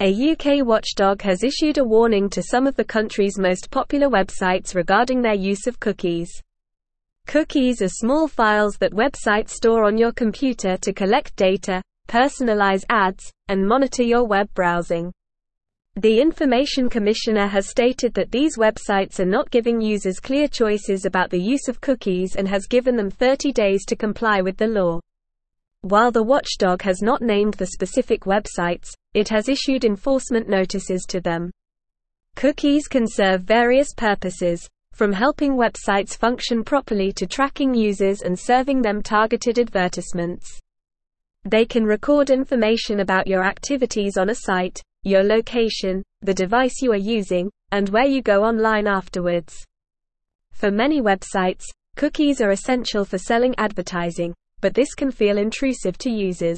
A UK watchdog has issued a warning to some of the country's most popular websites regarding their use of cookies. Cookies are small files that websites store on your computer to collect data, personalize ads, and monitor your web browsing. The Information Commissioner has stated that these websites are not giving users clear choices about the use of cookies and has given them 30 days to comply with the law. While the watchdog has not named the specific websites, it has issued enforcement notices to them. Cookies can serve various purposes, from helping websites function properly to tracking users and serving them targeted advertisements. They can record information about your activities on a site, your location, the device you are using, and where you go online afterwards. For many websites, cookies are essential for selling advertising, but this can feel intrusive to users.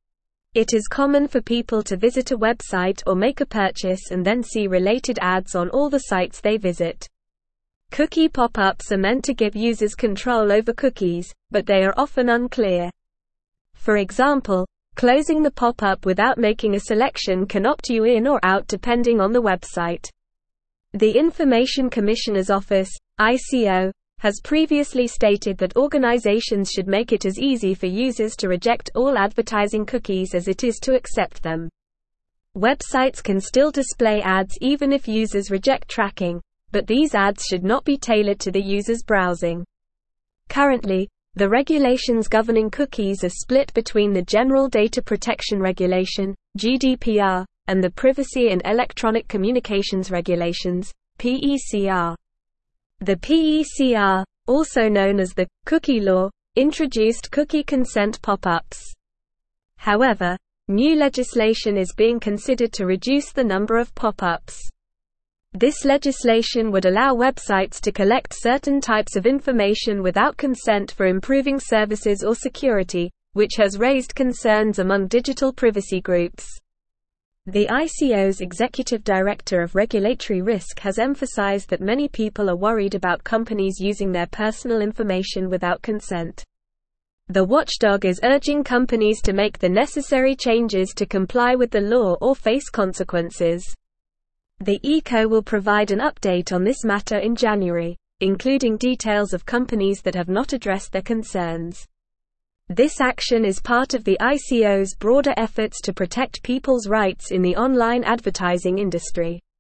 It is common for people to visit a website or make a purchase and then see related ads on all the sites they visit. Cookie pop-ups are meant to give users control over cookies, but they are often unclear. For example, closing the pop-up without making a selection can opt you in or out depending on the website. The Information Commissioner's Office, ICO, has previously stated that organizations should make it as easy for users to reject all advertising cookies as it is to accept them. Websites can still display ads even if users reject tracking, but these ads should not be tailored to the user's browsing. Currently, the regulations governing cookies are split between the General Data Protection Regulation, GDPR, and the Privacy and Electronic Communications Regulations, PECR. The PECR, also known as the Cookie Law, introduced cookie consent pop-ups. However, new legislation is being considered to reduce the number of pop-ups. This legislation would allow websites to collect certain types of information without consent for improving services or security, which has raised concerns among digital privacy groups. The ICO's Executive Director of Regulatory Risk has emphasized that many people are worried about companies using their personal information without consent. The watchdog is urging companies to make the necessary changes to comply with the law or face consequences. The ICO will provide an update on this matter in January, including details of companies that have not addressed their concerns. This action is part of the ICO's broader efforts to protect people's rights in the online advertising industry.